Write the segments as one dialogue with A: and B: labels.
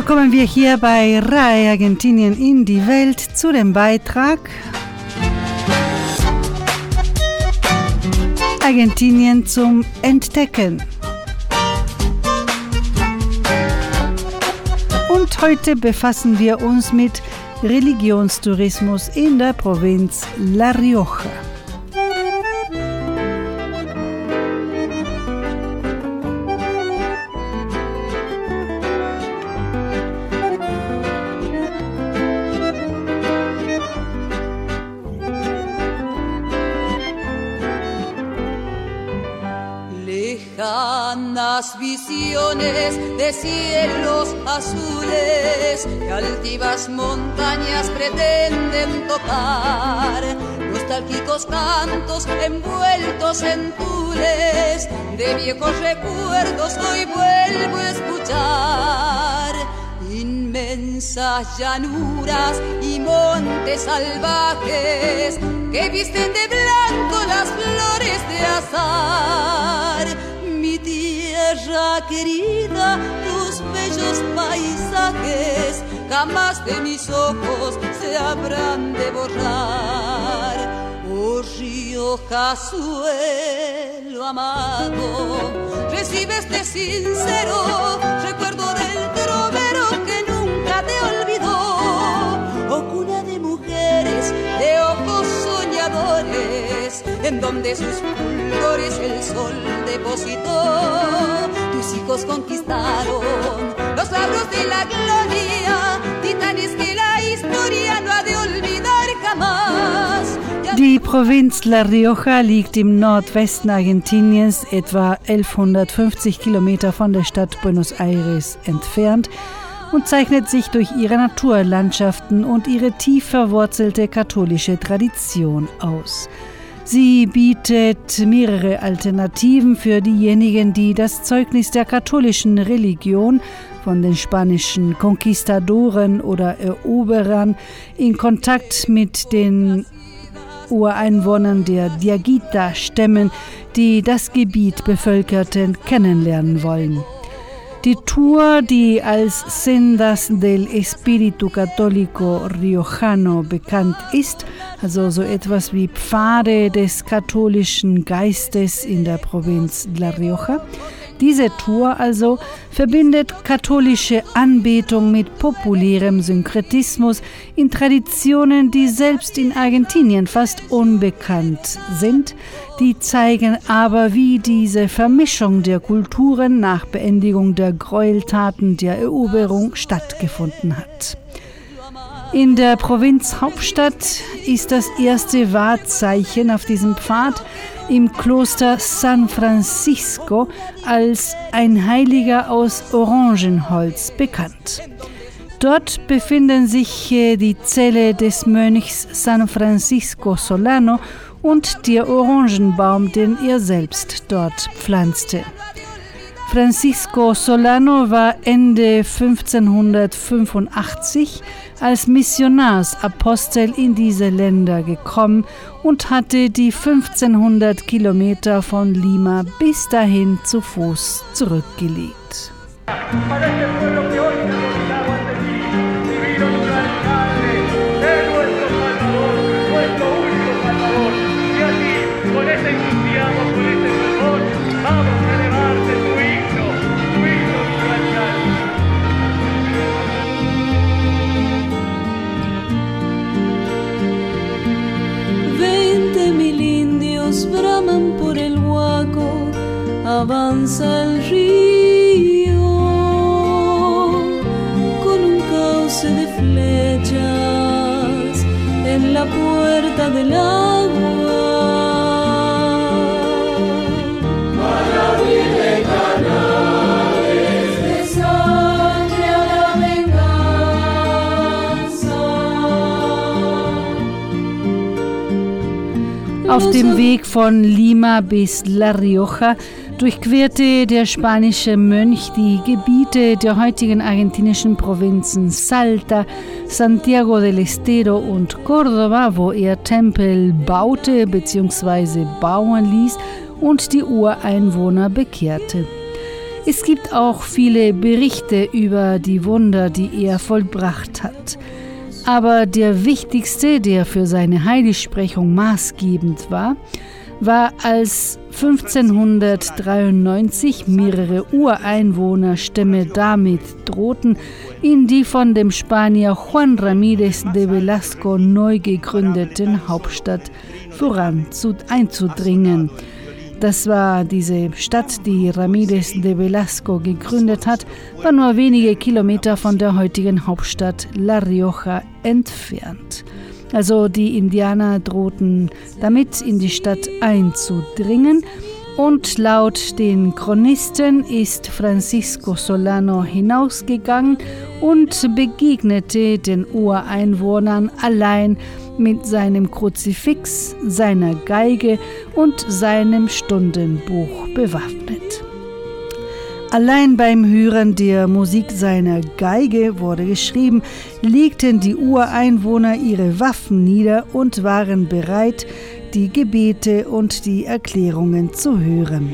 A: kommen wir hier bei RAI Argentinien in die Welt zu dem Beitrag Argentinien zum Entdecken. Und heute befassen wir uns mit Religionstourismus in der Provinz La Rioja.
B: Lejanas visiones de cielos azules que altivas montañas pretenden tocar, nostálgicos cantos envueltos en tules de viejos recuerdos hoy vuelvo a escuchar. Inmensas llanuras y montes salvajes que visten de blanco las flores de azahar. Mi tierra querida, tus bellos paisajes jamás de mis ojos se habrán de borrar. Oh Rioja, suelo amado, recibe este sincero recuerdo del trovero que nunca te olvidó. Oh cuna de mujeres, de ojos soñadores, en donde sus fulgores el sol depositó. Tus hijos conquistaron los labros de la gloria, titanes que la historia no ha de olvidar jamás.
A: Die Provinz La Rioja liegt im Nordwesten Argentiniens, etwa 1150 Kilometer von der Stadt Buenos Aires entfernt und zeichnet sich durch ihre Naturlandschaften und ihre tief verwurzelte katholische Tradition aus. Sie bietet mehrere Alternativen für diejenigen, die das Zeugnis der katholischen Religion von den spanischen Konquistadoren oder Eroberern in Kontakt mit den Ureinwohnern der Diaguita-Stämmen, die das Gebiet bevölkerten, kennenlernen wollen. Die Tour, die als Sendas del Espíritu Católico Riojano bekannt ist, also so etwas wie Pfade des katholischen Geistes in der Provinz La Rioja, diese Tour also verbindet katholische Anbetung mit populärem Synkretismus in Traditionen, die selbst in Argentinien fast unbekannt sind. Die zeigen aber, wie diese Vermischung der Kulturen nach Beendigung der Gräueltaten der Eroberung stattgefunden hat. In der Provinzhauptstadt ist das erste Wahrzeichen auf diesem Pfad im Kloster San Francisco als ein Heiliger aus Orangenholz bekannt. Dort befinden sich die Zelle des Mönchs San Francisco Solano und der Orangenbaum, den er selbst dort pflanzte. Francisco Solano war Ende 1585 als Missionarsapostel in diese Länder gekommen und hatte die 1500 Kilometer von Lima bis dahin zu Fuß zurückgelegt.
C: Braman por el Huaco, avanza el río con un cauce de flechas en la puerta del agua. Para abrirle canales de sangre a la venganza.
A: Auf dem Weg von Lima bis La Rioja durchquerte der spanische Mönch die Gebiete der heutigen argentinischen Provinzen Salta, Santiago del Estero und Córdoba, wo er Tempel baute bzw. bauen ließ und die Ureinwohner bekehrte. Es gibt auch viele Berichte über die Wunder, die er vollbracht hat. Aber der wichtigste, der für seine Heiligsprechung maßgebend war, als 1593 mehrere Ureinwohnerstämme damit drohten, in die von dem Spanier Juan Ramírez de Velasco neu gegründeten Hauptstadt einzudringen. Das war diese Stadt, die Ramírez de Velasco gegründet hat, war nur wenige Kilometer von der heutigen Hauptstadt La Rioja entfernt. Also die Indianer drohten damit, in die Stadt einzudringen. Und laut den Chronisten ist Francisco Solano hinausgegangen und begegnete den Ureinwohnern allein mit seinem Kruzifix, seiner Geige und seinem Stundenbuch bewaffnet. Allein beim Hören der Musik seiner Geige, wurde geschrieben, legten die Ureinwohner ihre Waffen nieder und waren bereit, die Gebete und die Erklärungen zu hören.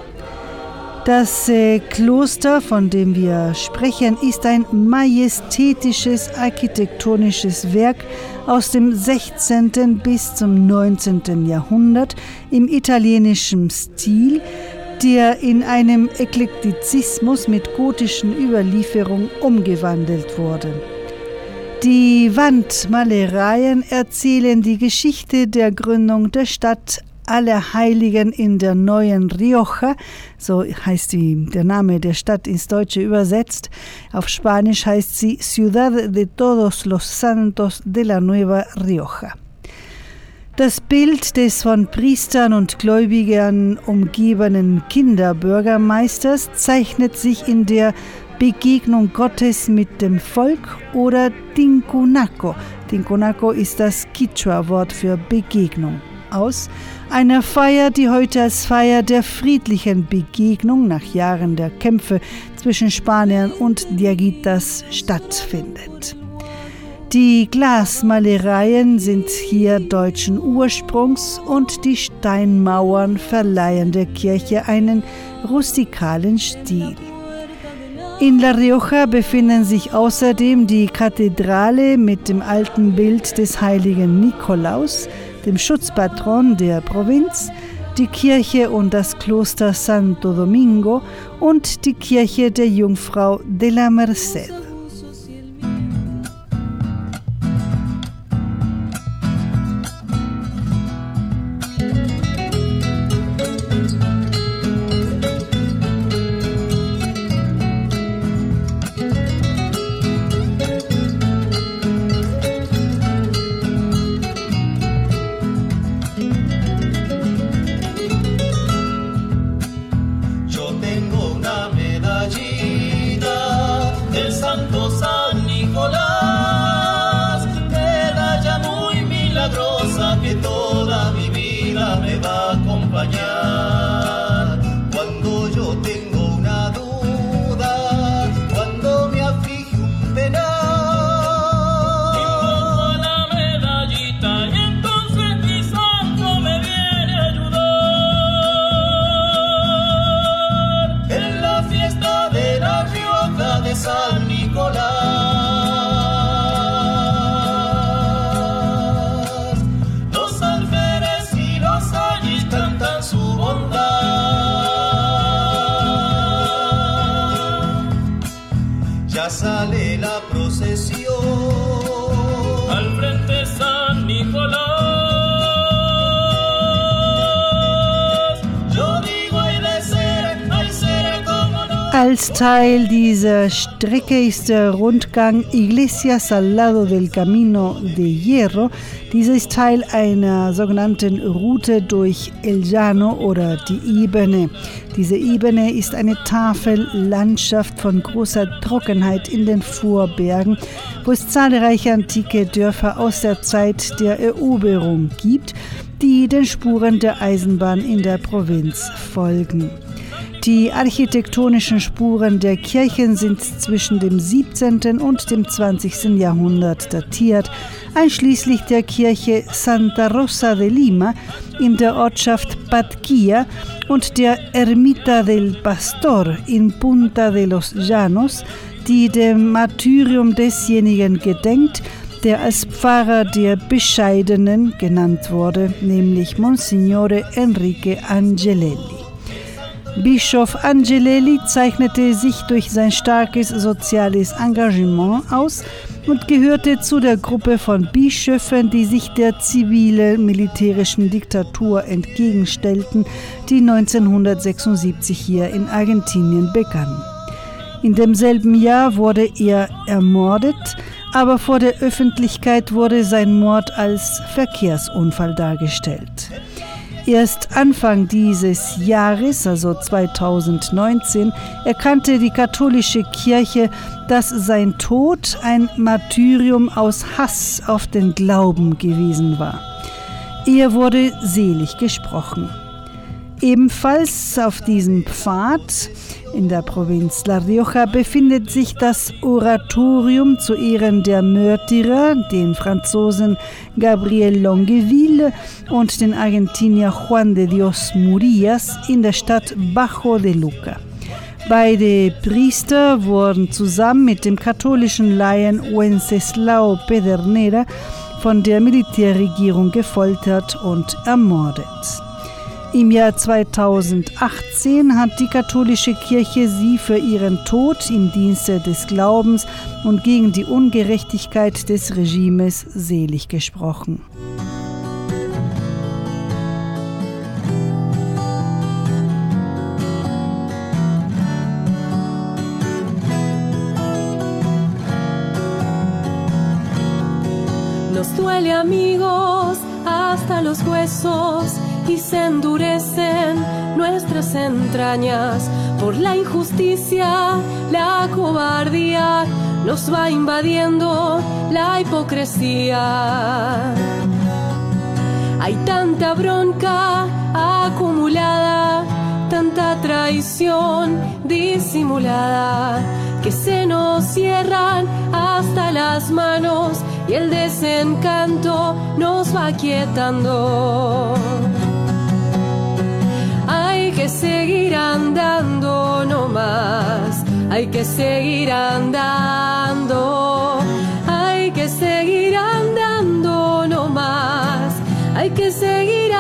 A: Das Kloster, von dem wir sprechen, ist ein majestätisches architektonisches Werk aus dem 16. bis zum 19. Jahrhundert im italienischen Stil, der in einem Eklektizismus mit gotischen Überlieferungen umgewandelt wurde. Die Wandmalereien erzählen die Geschichte der Gründung der Stadt Allerheiligen in der neuen Rioja, so heißt der Name der Stadt ins Deutsche übersetzt. Auf Spanisch heißt sie Ciudad de Todos los Santos de la Nueva Rioja. Das Bild des von Priestern und Gläubigern umgebenen Kinderbürgermeisters zeichnet sich in der Begegnung Gottes mit dem Volk oder Tincunaco. Tincunaco ist das Quichua-Wort für Begegnung. Aus einer Feier, die heute als Feier der friedlichen Begegnung nach Jahren der Kämpfe zwischen Spaniern und Diaguitas stattfindet. Die Glasmalereien sind hier deutschen Ursprungs und die Steinmauern verleihen der Kirche einen rustikalen Stil. In La Rioja befinden sich außerdem die Kathedrale mit dem alten Bild des heiligen Nikolaus, dem Schutzpatron der Provinz, die Kirche und das Kloster Santo Domingo und die Kirche der Jungfrau de la Merced.
D: Sale la procesión al frente San Nicolás. Yo digo hay de ser como no.
A: Als Teil dieser Strecke ist der Rundgang Iglesias al lado del Camino de Hierro. Dieser ist Teil einer sogenannten Route durch El Llano oder die Ebene. Diese Ebene ist eine Tafellandschaft von großer Trockenheit in den Vorbergen, wo es zahlreiche antike Dörfer aus der Zeit der Eroberung gibt, die den Spuren der Eisenbahn in der Provinz folgen. Die architektonischen Spuren der Kirchen sind zwischen dem 17. und dem 20. Jahrhundert datiert, einschließlich der Kirche Santa Rosa de Lima in der Ortschaft Patquía und der Ermita del Pastor in Punta de los Llanos, die dem Martyrium desjenigen gedenkt, der als Pfarrer der Bescheidenen genannt wurde, nämlich Monsignore Enrique Angelelli. Bischof Angelelli zeichnete sich durch sein starkes soziales Engagement aus und gehörte zu der Gruppe von Bischöfen, die sich der zivil-militärischen Diktatur entgegenstellten, die 1976 hier in Argentinien begann. In demselben Jahr wurde er ermordet, aber vor der Öffentlichkeit wurde sein Mord als Verkehrsunfall dargestellt. Erst Anfang dieses Jahres, also 2019, erkannte die katholische Kirche, dass sein Tod ein Martyrium aus Hass auf den Glauben gewesen war. Er wurde selig gesprochen. Ebenfalls auf diesem Pfad in der Provinz La Rioja befindet sich das Oratorium zu Ehren der Märtyrer, den Franzosen Gabriel Longueville und den Argentinier Juan de Dios Murillas in der Stadt Bajo de Luca. Beide Priester wurden zusammen mit dem katholischen Laien Wenceslao Pedernera von der Militärregierung gefoltert und ermordet. Im Jahr 2018 hat die katholische Kirche sie für ihren Tod im Dienste des Glaubens und gegen die Ungerechtigkeit des Regimes selig gesprochen.
C: Nos duele, amigos, hasta los huesos, y se endurecen nuestras entrañas por la injusticia, la cobardía, nos va invadiendo la hipocresía. Hay tanta bronca acumulada, tanta traición disimulada, que se nos cierran hasta las manos y el desencanto nos va quietando. Hay que seguir andando no más, hay que seguir andando, hay que seguir andando no más, hay que seguir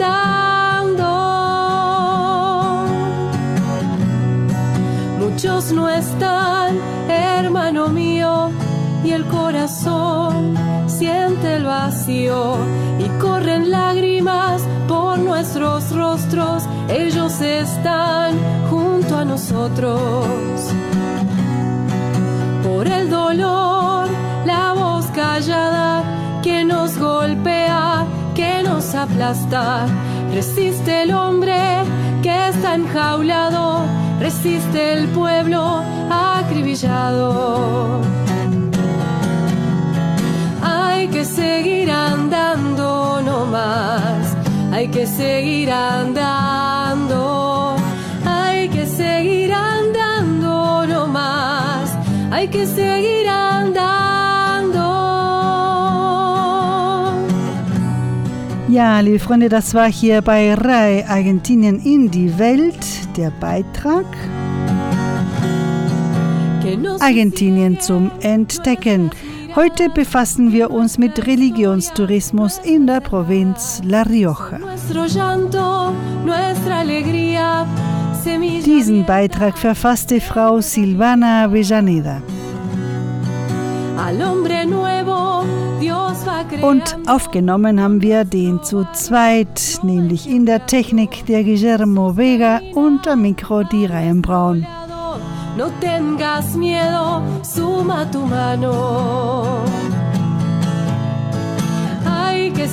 C: andando. Muchos no están, hermano mío, y el corazón siente el vacío y corren lágrimas por nuestros rostros, ellos están junto a nosotros. Por el dolor, la voz callada que nos golpea, que nos aplasta, resiste el hombre que está enjaulado, resiste el pueblo acribillado. Hay que seguir andando no más, hay que seguir andando, hay que seguir andando no más, hay que seguir andando.
A: Ja, liebe Freunde, das war hier bei RAI Argentinien in die Welt, der Beitrag Argentinien zum Entdecken. Heute befassen wir uns mit Religionstourismus in der Provinz La Rioja. Diesen Beitrag verfasste Frau Silvana Avellaneda. Und aufgenommen haben wir den zu zweit, nämlich in der Technik der Guillermo Vega und am Mikro die Ryan Braun.
C: No tengas miedo, suma tu mano.